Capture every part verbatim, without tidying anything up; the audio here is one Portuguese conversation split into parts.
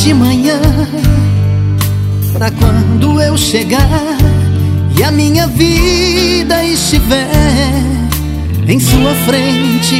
de manhã, pra quando eu chegar e a minha vida estiver em sua frente,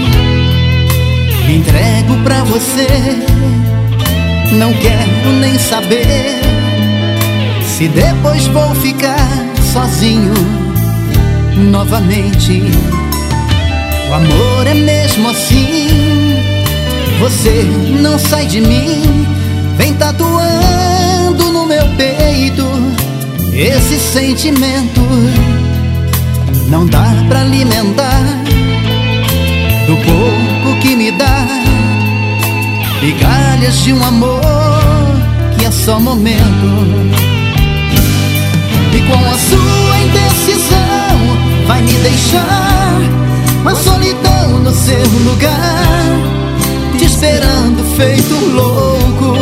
me entrego pra você. Não quero nem saber se depois vou ficar sozinho novamente. O amor é mesmo assim, você não sai de mim. Vem tatuando no meu peito esse sentimento. Não dá pra alimentar do pouco que me dá, migalhas de um amor que é só momento. E com a sua indecisão vai me deixar uma solidão no seu lugar, te esperando feito um louco.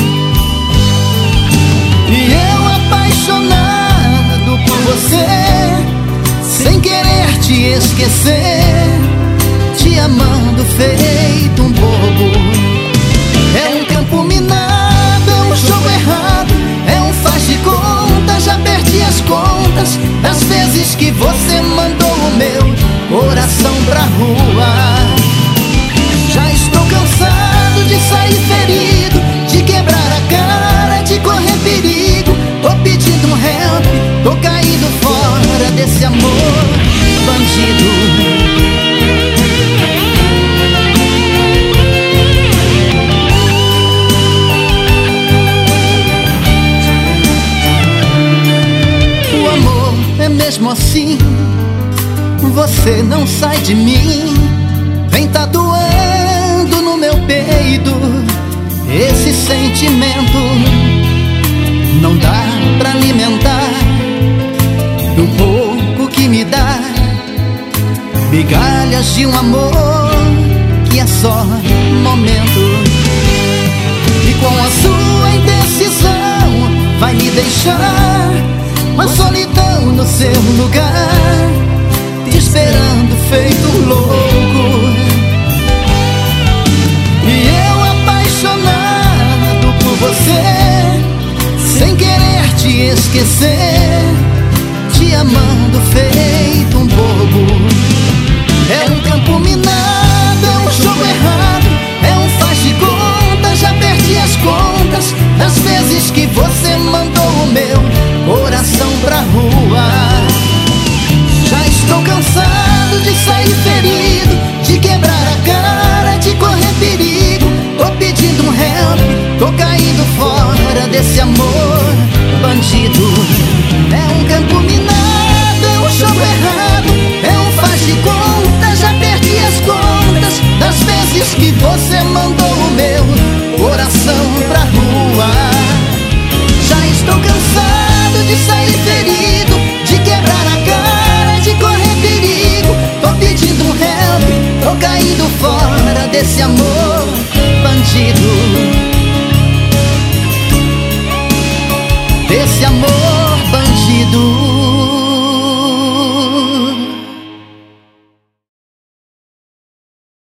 E eu apaixonado por você, sem querer te esquecer, te amando feito um bobo. É um campo minado, é um jogo errado, é um faz de conta. Já perdi as contas das vezes que você mandou o meu coração pra rua. Já estou cansado de sair ferido, de quebrar a cara, de correr perigo. Tô pedindo um help, tô caído fora desse amor bandido. Mesmo assim, você não sai de mim. Vem tatuando no meu peito esse sentimento. Não dá pra alimentar do pouco que me dá, migalhas de um amor que é só momento. E com a sua indecisão vai me deixar uma solidão no seu lugar, te esperando feito um louco. E eu apaixonado por você, sem querer te esquecer, te amando feito um bobo. É um campo minado, é um jogo errado, é um faz de conta. Já perdi as contas das vezes que você mandou o meu coração pra rua. Já estou cansado de sair ferido, de quebrar a cara, de correr perigo. Tô pedindo um help, tô caindo fora desse amor bandido. É um campo minado, é um jogo errado, é um faz de conta. Já perdi as contas das vezes que você mandou o meu coração pra rua. Já estou cansado de sair ferido, de quebrar a cara, de correr perigo. Tô pedindo um help, tô caindo fora desse amor bandido.